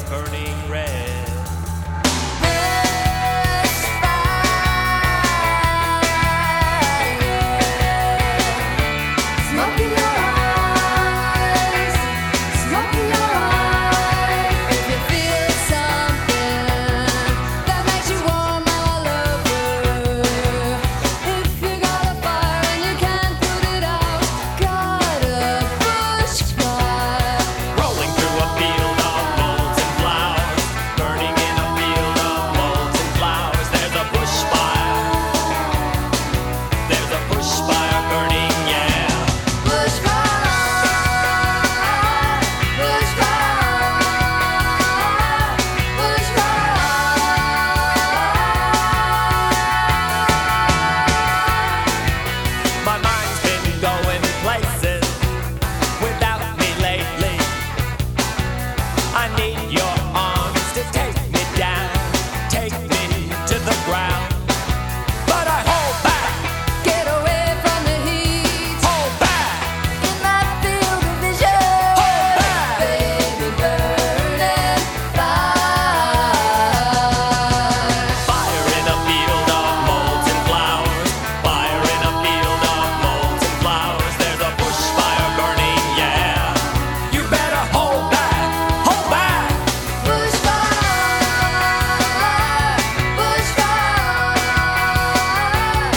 burning red. I need your arms to take me down, take me to the ground. But I hold back, Get away from the heat. hold back, In my field of vision. hold back. Baby, burning fire. Fire in a field of molten flowers, fire in a field of molten flowers. There's a bushfire burning, yeah. You better hold back, hold back. Bushfire, bushfire,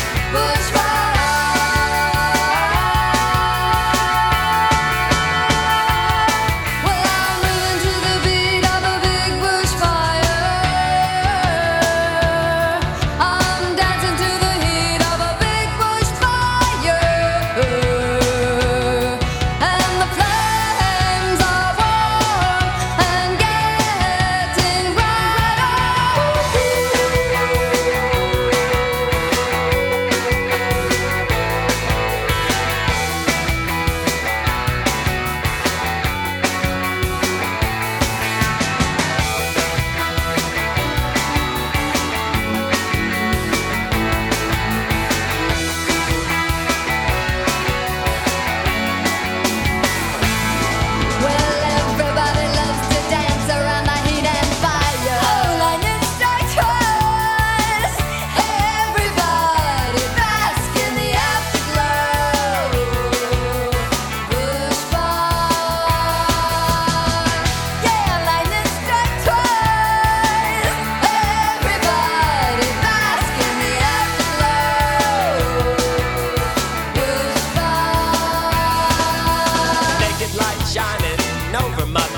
bushfire. Well, I'm moving to the beat of a big bushfire. I'm dancing to the heat of a big bushfire. And the flames are warm and getting brighter. Well, everybody loves to dance around the heat and fire. Oh, lightning strikes twice. Everybody bask in the afterglow. Bushfire. Yeah, lightning strikes twice. Everybody bask in the afterglow. Bushfire. Naked light shining over my